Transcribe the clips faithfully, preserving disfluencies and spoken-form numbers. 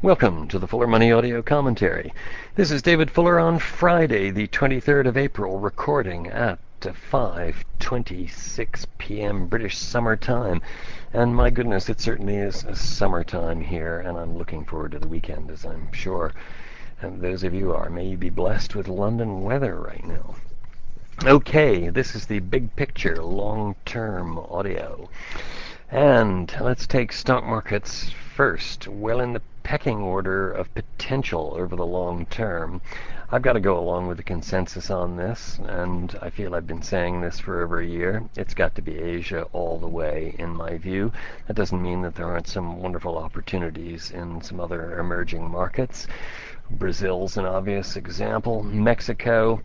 Welcome to the Fuller Money Audio Commentary. This is David Fuller on Friday, the twenty-third of April, recording at five twenty-six p.m. British Summer Time. And my goodness, it certainly is summertime here, and I'm looking forward to the weekend, as I'm sure and those of you are. May you be blessed with London weather right now. Okay, this is the big picture, long-term audio. And let's take stock markets first. Well, in the pecking order of potential over the long term, I've got to go along with the consensus on this, and I feel I've been saying this for over a year. It's got to be Asia all the way, in my view. That doesn't mean that there aren't some wonderful opportunities in some other emerging markets. Brazil's an obvious example. Mexico,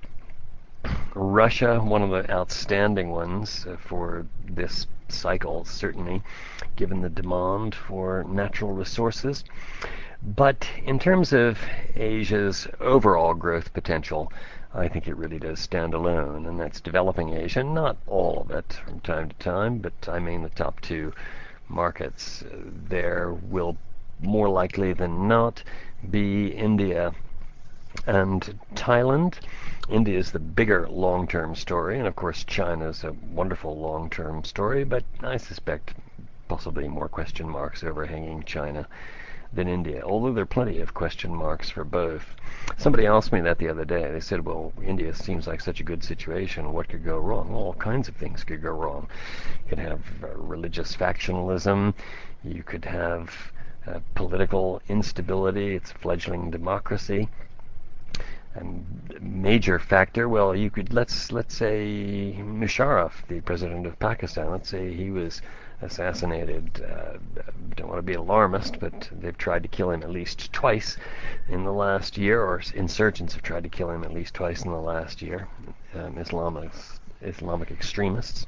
Russia, one of the outstanding ones for this cycle, certainly, given the demand for natural resources. But in terms of Asia's overall growth potential, I think it really does stand alone, and that's developing Asia, not all of it from time to time, but I mean the top two markets. There will more likely than not be India and Thailand. India is the bigger long-term story, and of course China is a wonderful long-term story, but I suspect possibly more question marks overhanging China than India, although there are plenty of question marks for both. Somebody asked me that the other day. They said, well, India seems like such a good situation. What could go wrong? Well, all kinds of things could go wrong. You could have uh, religious factionalism. You could have uh, political instability. It's a fledgling democracy. A major factor, well, you could, let's let's say Musharraf, the president of Pakistan, let's say he was assassinated. Uh, don't want to be alarmist, but they've tried to kill him at least twice in the last year, or insurgents have tried to kill him at least twice in the last year, um, Islamic, Islamic extremists.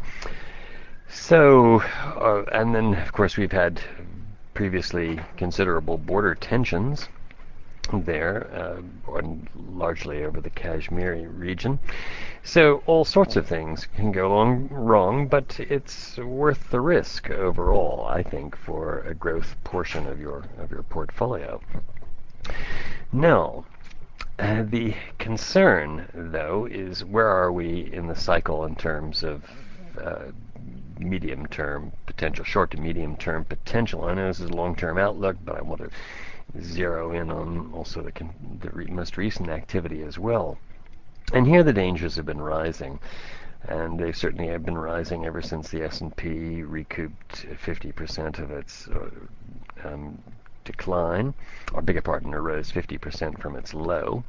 So, uh, and then, of course, we've had previously considerable border tensions there, uh, largely over the Kashmiri region. So all sorts of things can go along wrong, but it's worth the risk overall, I think, for a growth portion of your of your portfolio. Now, uh, the concern, though, is where are we in the cycle in terms of uh, medium-term potential, short to medium-term potential. I know this is a long-term outlook, but I want to zero in on also the, con- the re- most recent activity as well. And here the dangers have been rising, and they certainly have been rising ever since the S and P recouped fifty percent of its uh, um, decline, or beg your pardon, it rose fifty percent from its low.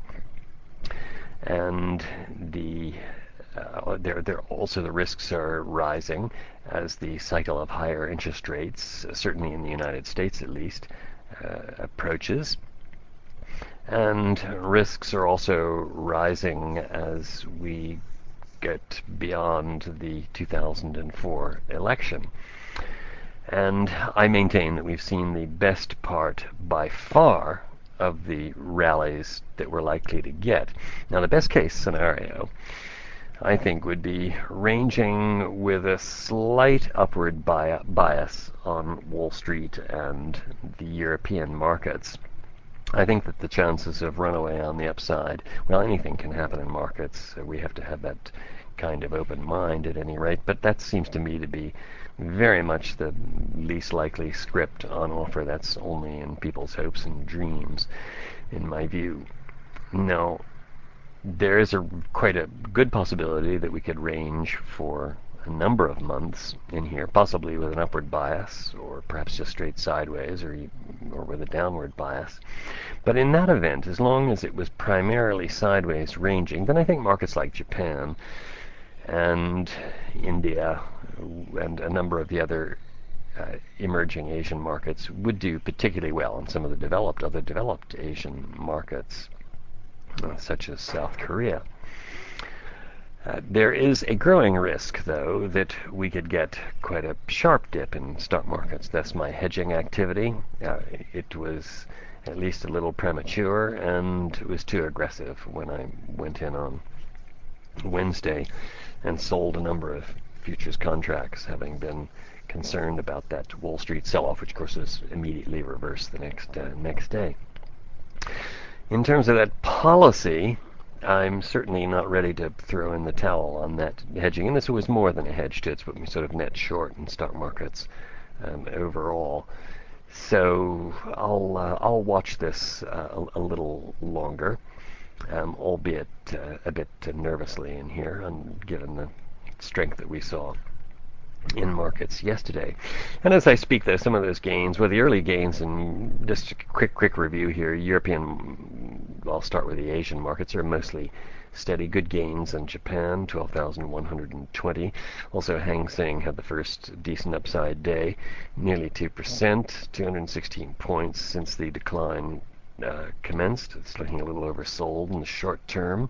And the uh, there, there also the risks are rising as the cycle of higher interest rates, uh, certainly in the United States at least, Uh, approaches, and risks are also rising as we get beyond the two thousand four election. And I maintain that we've seen the best part by far of the rallies that we're likely to get. Now, the best case scenario, I think, would be ranging with a slight upward bias on Wall Street and the European markets. I think that the chances of runaway on the upside, well, anything can happen in markets. So we have to have that kind of open mind at any rate, but that seems to me to be very much the least likely script on offer. That's only in people's hopes and dreams, in my view. Now, there is a quite a good possibility that we could range for a number of months in here, possibly with an upward bias, or perhaps just straight sideways, or or with a downward bias. But in that event, as long as it was primarily sideways ranging, then I think markets like Japan and India and a number of the other uh, emerging Asian markets would do particularly well, and some of the developed other developed Asian markets, Uh, such as South Korea. Uh, there is a growing risk, though, that we could get quite a sharp dip in stock markets. That's my hedging activity. Uh, it was at least a little premature, and it was too aggressive when I went in on Wednesday and sold a number of futures contracts, having been concerned about that Wall Street sell-off, which of course was immediately reversed the next uh, next day. In terms of that policy, I'm certainly not ready to throw in the towel on that hedging, and this was more than a hedge to it's put me sort of net short in stock markets um, overall. So I'll uh, I'll watch this uh, a, a little longer, um, albeit uh, a bit nervously in here, and given the strength that we saw in markets yesterday. And as I speak, though, some of those gains, well, the early gains, and just a quick, quick review here, European, I'll start with the Asian markets, are mostly steady, good gains in Japan, twelve thousand one hundred twenty. Also, Hang Seng had the first decent upside day, nearly two percent, two hundred sixteen points since the decline uh, commenced. It's looking a little oversold in the short term.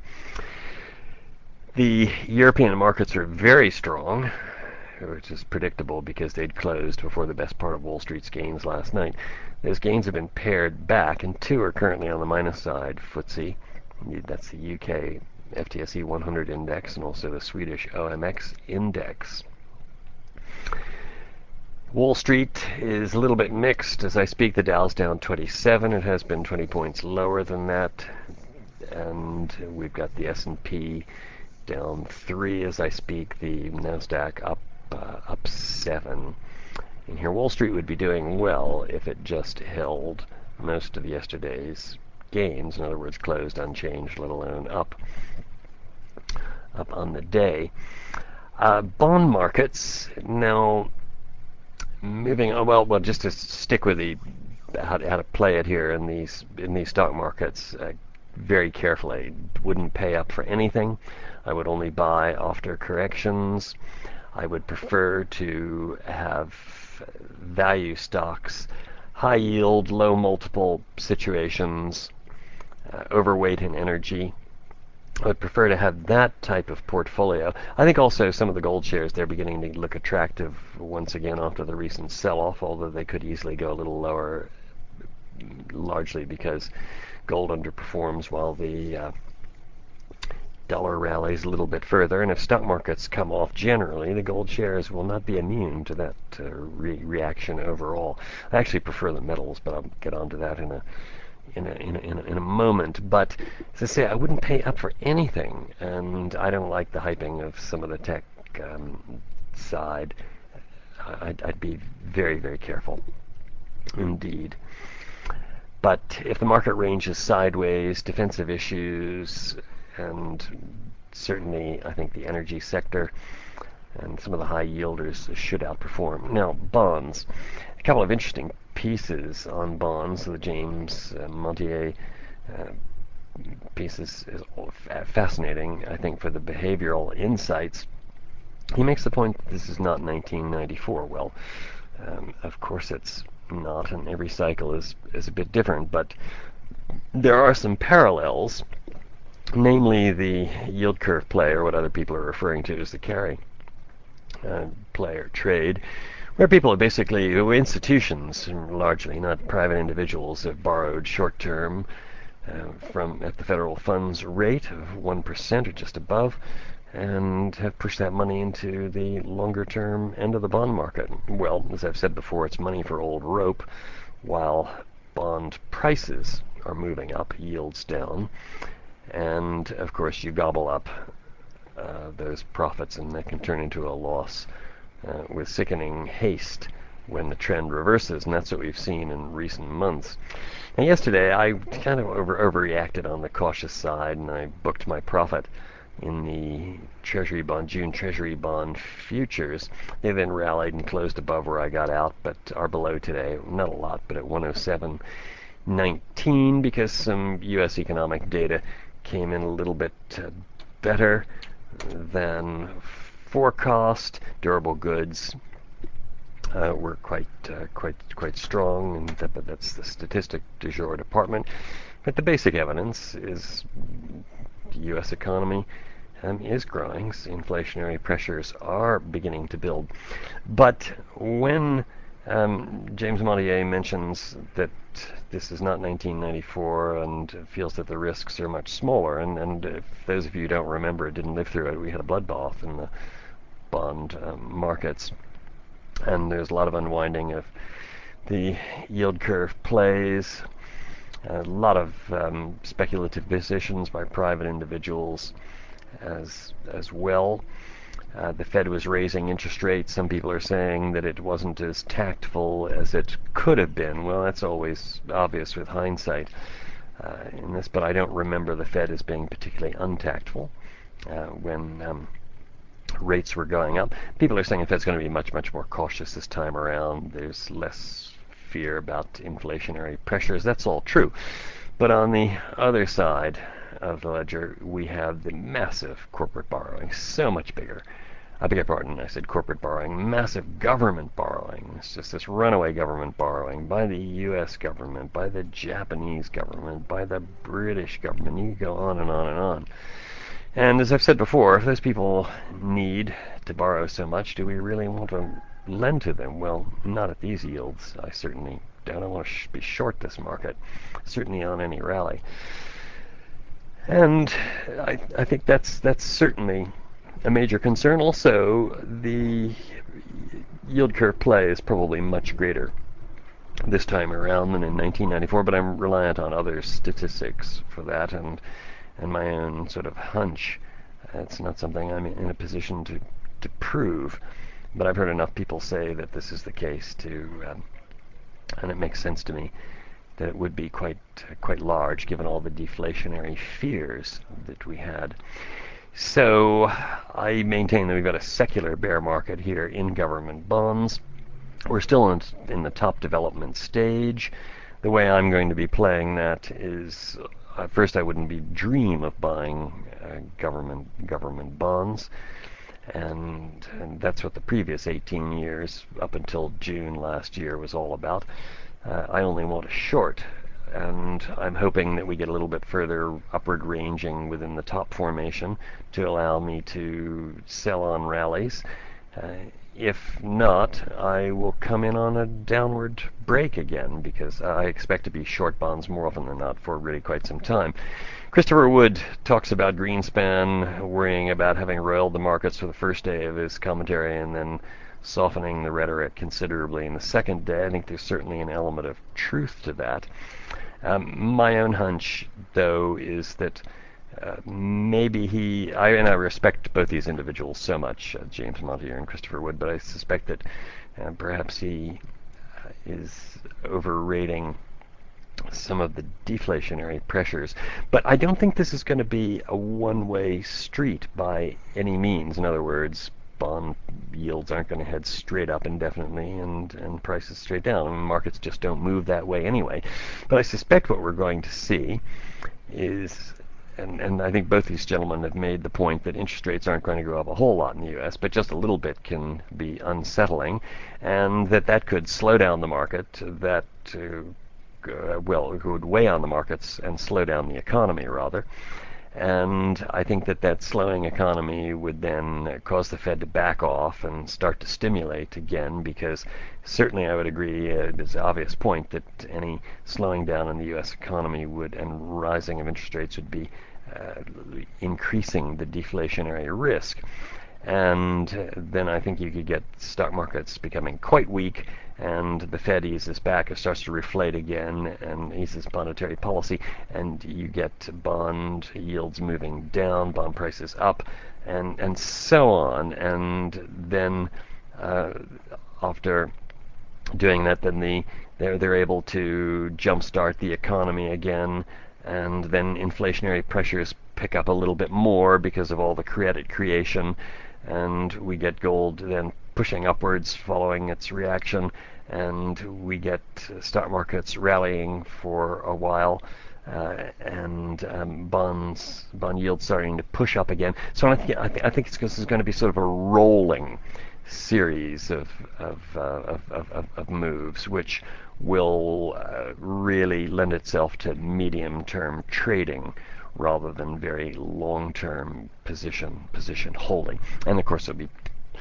The European markets are very strong, which is predictable because they'd closed before the best part of Wall Street's gains last night. Those gains have been pared back, and two are currently on the minus side. F T S E, that's the U K F T S E one hundred index, and also the Swedish O M X index. Wall Street is a little bit mixed. As I speak, the Dow's down twenty-seven. It has been twenty points lower than that. And we've got the S and P down three as I speak. The NASDAQ up uh, up seven. And here Wall Street would be doing well if it just held most of yesterday's gains. In other words, closed unchanged, let alone up up on the day. Uh, bond markets now moving. Oh, well, well, just to stick with the how to, how to play it here in these in these stock markets uh, very carefully. Wouldn't pay up for anything. I would only buy after corrections. I would prefer to have value stocks, high yield, low multiple situations, uh, overweight in energy. I would prefer to have that type of portfolio. I think also some of the gold shares, they're beginning to look attractive once again after the recent sell-off, although they could easily go a little lower, largely because gold underperforms while the uh, dollar rallies a little bit further. And if stock markets come off generally, the gold shares will not be immune to that uh, re- reaction overall. I actually prefer the metals, but I'll get onto that in a In a, in, a, in, a, in a moment. But as I say, I wouldn't pay up for anything, and I don't like the hyping of some of the tech um, side. I'd, I'd be very, very careful indeed. But if the market ranges sideways, defensive issues, and certainly I think the energy sector and some of the high yielders should outperform. Now, bonds. A couple of interesting pieces on bonds. The James uh, Montier uh, piece is, is fascinating, I think, for the behavioral insights. He makes the point that this is not nineteen ninety-four. Well, um, of course it's not, and every cycle is, is a bit different, but there are some parallels, namely the yield curve play, or what other people are referring to as the carry uh, play or trade, where people are basically, institutions, largely, not private individuals, have borrowed short-term uh, from at the federal funds rate of one percent or just above, and have pushed that money into the longer-term end of the bond market. Well, as I've said before, it's money for old rope, while bond prices are moving up, yields down, and, of course, you gobble up uh, those profits, and that can turn into a loss Uh, with sickening haste when the trend reverses, and that's what we've seen in recent months. And yesterday, I kind of over overreacted on the cautious side, and I booked my profit in the Treasury bond, June Treasury bond futures. They then rallied and closed above where I got out, but are below today. Not a lot, but at one oh seven nineteen, because some U S economic data came in a little bit uh, better than forecast. Durable goods uh, were quite uh, quite quite strong, and that, but that's the statistic du jour department. But the basic evidence is the U S economy um, is growing. So inflationary pressures are beginning to build. But when um, James Montier mentions that this is not nineteen ninety-four and feels that the risks are much smaller, and, and if those of you who don't remember, didn't live through it, we had a bloodbath in the bond um, markets, and there's a lot of unwinding of the yield curve plays, A lot of um, speculative positions by private individuals as as well. Uh, the Fed was raising interest rates. Some people are saying that it wasn't as tactful as it could have been. Well, that's always obvious with hindsight uh, in this, but I don't remember the Fed as being particularly untactful uh, when um, rates were going up. People are saying the Fed's going to be much, much more cautious this time around. There's less fear about inflationary pressures. That's all true. But on the other side of the ledger, we have the massive corporate borrowing, so much bigger. I beg your pardon, I said corporate borrowing, massive government borrowing. It's just this runaway government borrowing by the U S government, by the Japanese government, by the British government. You go on and on and on. And as I've said before, if those people need to borrow so much, do we really want to lend to them? Well, not at these yields. I certainly don't. I want to sh- be short this market, certainly on any rally. And I, I think that's that's certainly a major concern. Also, the yield curve play is probably much greater this time around than in nineteen ninety-four, but I'm reliant on other statistics for that and and my own sort of hunch. It's not something I'm in a position to, to prove, but I've heard enough people say that this is the case to, um, and it makes sense to me that it would be quite uh, quite large given all the deflationary fears that we had. So I maintain that we've got a secular bear market here in government bonds. We're still in, in the top development stage. The way I'm going to be playing that is, uh, first I wouldn't be dream of buying uh, government government bonds, and, and that's what the previous eighteen years up until June last year was all about. Uh, I only want a short, and I'm hoping that we get a little bit further upward ranging within the top formation to allow me to sell on rallies. Uh, if not, I will come in on a downward break again, because I expect to be short bonds more often than not for really quite some time. Christopher Wood talks about Greenspan worrying about having roiled the markets for the first day of his commentary and then softening the rhetoric considerably in the second day. I think there's certainly an element of truth to that. Um, my own hunch, though, is that Uh, maybe he, I, and I respect both these individuals so much, uh, James Montier and Christopher Wood, but I suspect that uh, perhaps he uh, is overrating some of the deflationary pressures. But I don't think this is going to be a one-way street by any means. In other words, bond yields aren't going to head straight up indefinitely and, and prices straight down. I mean, markets just don't move that way anyway. But I suspect what we're going to see is, And, and I think both these gentlemen have made the point that interest rates aren't going to go up a whole lot in the U S, but just a little bit can be unsettling, and that that could slow down the market, that, uh, uh, well, it would weigh on the markets and slow down the economy, rather. And I think that that slowing economy would then cause the Fed to back off and start to stimulate again, because certainly I would agree, uh, it's an obvious point, that any slowing down in the U S economy would, and rising of interest rates would be uh, increasing the deflationary risk. And then I think you could get stock markets becoming quite weak, and the Fed eases back, it starts to reflate again and eases monetary policy, and you get bond yields moving down, bond prices up, and, and so on. And then uh, after doing that, then the they're, they're able to jumpstart the economy again, and then inflationary pressures pick up a little bit more because of all the credit creation, and we get gold then pushing upwards following its reaction, and we get stock markets rallying for a while, uh, and um, bonds, bond yields starting to push up again. So I think I, th- I think it's, this is going to be sort of a rolling series of of, uh, of, of, of moves, which will uh, really lend itself to medium-term trading rather than very long-term position position holding. And of course, it'll be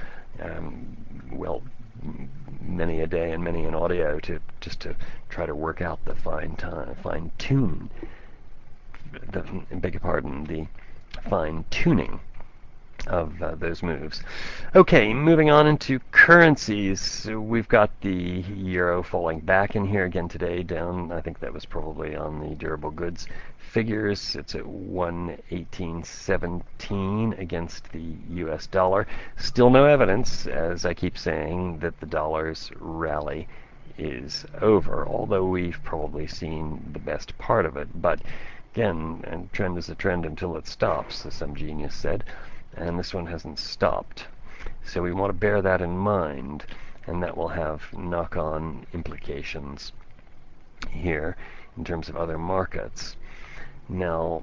um, well, many a day and many an audio to just to try to work out the fine time, fine tune. The, beg your pardon, the fine tuning of uh, those moves. Okay, moving on into currencies. We've got the euro falling back in here again today, down. I think that was probably on the durable goods figures. It's at one eighteen seventeen against the U S dollar. Still no evidence, as I keep saying, that the dollar's rally is over, although we've probably seen the best part of it. But again, a trend is a trend until it stops, as some genius said, and this one hasn't stopped. So we want to bear that in mind, and that will have knock-on implications here in terms of other markets. Now,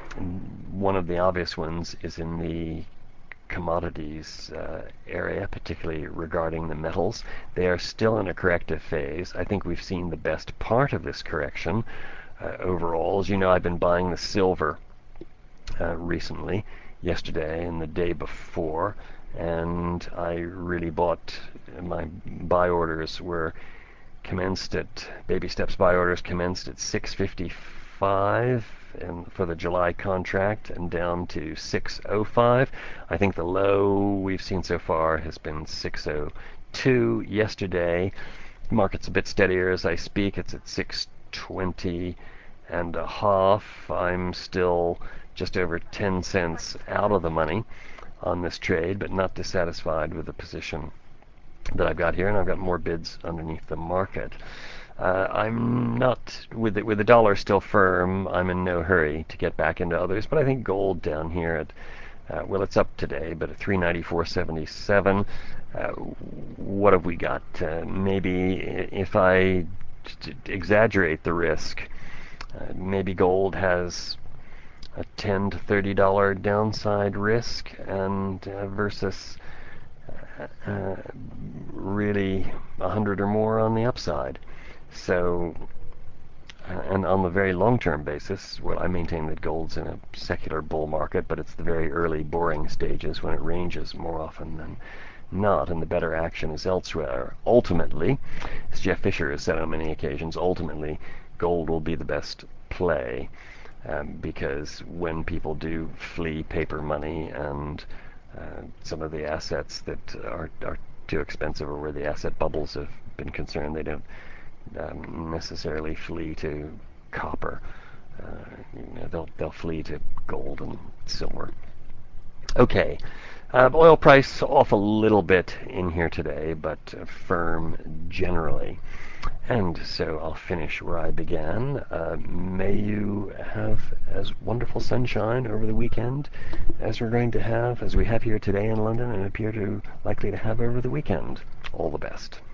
one of the obvious ones is in the commodities uh, area, particularly regarding the metals. They are still in a corrective phase. I think we've seen the best part of this correction uh, overall. As you know, I've been buying the silver uh, recently, yesterday and the day before, and I really bought, my buy orders were commenced at, baby steps buy orders commenced at six fifty-five and for the July contract and down to six oh five. I think the low we've seen so far has been six oh two yesterday. The market's a bit steadier as I speak. It's at six twenty and a half. I'm still just over ten cents out of the money on this trade, but not dissatisfied with the position that I've got here, and I've got more bids underneath the market. Uh, I'm not, with the, with the dollar still firm, I'm in no hurry to get back into others, but I think gold down here at, uh, well, it's up today, but at three ninety-four seventy-seven, uh, what have we got? Uh, maybe if I exaggerate the risk, uh, maybe gold has a ten to thirty dollar downside risk, and uh, versus uh, really a hundred or more on the upside. So, uh, and on the very long-term basis, well, I maintain that gold's in a secular bull market, but it's the very early boring stages when it ranges more often than not, and the better action is elsewhere. Ultimately, as Jeff Fisher has said on many occasions, ultimately gold will be the best play, um, because when people do flee paper money and uh, some of the assets that are, are too expensive, or where the asset bubbles have been concerned, they don't um, necessarily flee to copper. Uh, you know, they'll they'll flee to gold and silver. Okay, uh, oil price off a little bit in here today, but uh, firm generally. And so I'll finish where I began. Uh, may you have as wonderful sunshine over the weekend as we're going to have, as we have here today in London, and appear to likely to have over the weekend. All the best.